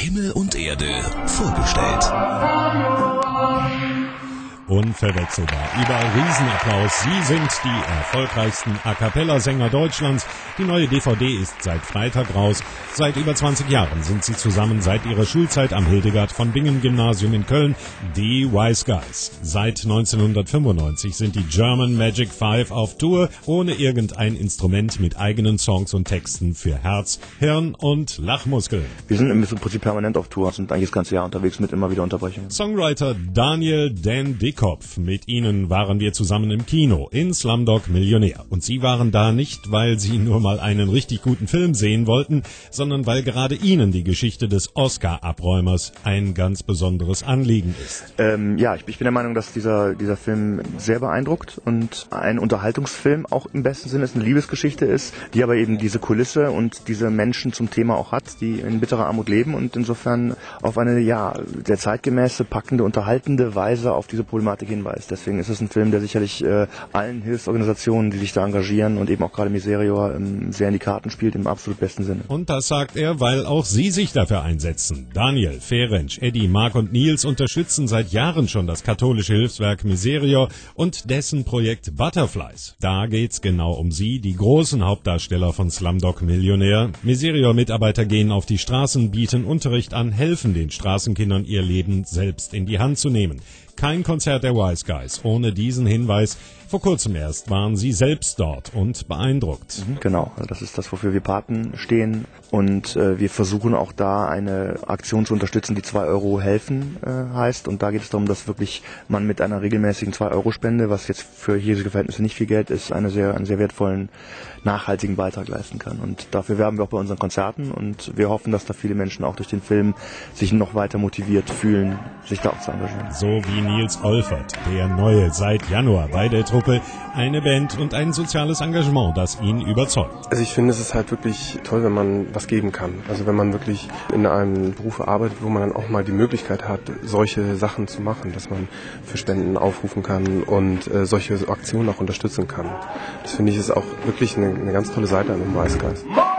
Himmel und Erde vorgestellt. Unverwechselbar. Überall Riesenapplaus. Sie sind die erfolgreichsten A-Cappella-Sänger Deutschlands. Die neue DVD ist seit Freitag raus. Seit über 20 Jahren sind sie zusammen seit ihrer Schulzeit am Hildegard von Bingen Gymnasium in Köln, die Wise Guys. Seit 1995 sind die German Magic Five auf Tour, ohne irgendein Instrument, mit eigenen Songs und Texten für Herz, Hirn und Lachmuskeln. Wir sind im Prinzip permanent auf Tour, sind eigentlich das ganze Jahr unterwegs mit immer wieder Unterbrechungen. Songwriter Daniel Dan Dickkopf. Mit ihnen waren wir zusammen im Kino in Slumdog Millionär. Und sie waren da nicht, weil sie nur mal einen richtig guten Film sehen wollten, sondern weil gerade ihnen die Geschichte des Oscar-Abräumers ein ganz besonderes Anliegen ist. Ich bin der Meinung, dass dieser Film sehr beeindruckt und ein Unterhaltungsfilm auch im besten Sinne ist, eine Liebesgeschichte ist, die aber eben diese Kulisse und diese Menschen zum Thema auch hat, die in bitterer Armut leben und insofern auf eine, der zeitgemäße, packende, unterhaltende Weise auf diese Problematik hinweist. Deswegen ist es ein Film, der sicherlich allen Hilfsorganisationen, die sich da engagieren und eben auch gerade Miserior sehr in die Karten spielt, im absolut besten Sinne. Und das sagt er, weil auch sie sich dafür einsetzen. Daniel, Ferenc, Eddie, Marc und Nils unterstützen seit Jahren schon das katholische Hilfswerk Miserior und dessen Projekt Butterflies. Da geht's genau um sie, die großen Hauptdarsteller von Slumdog Millionär. Miserior-Mitarbeiter gehen auf die Straßen, bieten Unterricht an, helfen den Straßenkindern, ihr Leben selbst in die Hand zu nehmen. Kein Konzert der Wise Guys ohne diesen Hinweis. Vor kurzem erst waren sie selbst dort und beeindruckt. Genau, also das ist das, wofür wir Paten stehen. Und wir versuchen auch da eine Aktion zu unterstützen, die 2 Euro helfen heißt. Und da geht es darum, dass wirklich man mit einer regelmäßigen 2-Euro-Spende, was jetzt für hiesige Verhältnisse nicht viel Geld ist, einen sehr wertvollen, nachhaltigen Beitrag leisten kann. Und dafür werben wir auch bei unseren Konzerten. Und wir hoffen, dass da viele Menschen auch durch den Film sich noch weiter motiviert fühlen, sich da auch zu engagieren. So wie Nils Olfert, der Neue seit Januar bei der Truppe, eine Band und ein soziales Engagement, das ihn überzeugt. Also ich finde, es ist halt wirklich toll, wenn man was geben kann. Also wenn man wirklich in einem Beruf arbeitet, wo man dann auch mal die Möglichkeit hat, solche Sachen zu machen, dass man für Spenden aufrufen kann und solche Aktionen auch unterstützen kann. Das finde ich ist auch wirklich eine ganz tolle Seite an dem Wise Guys.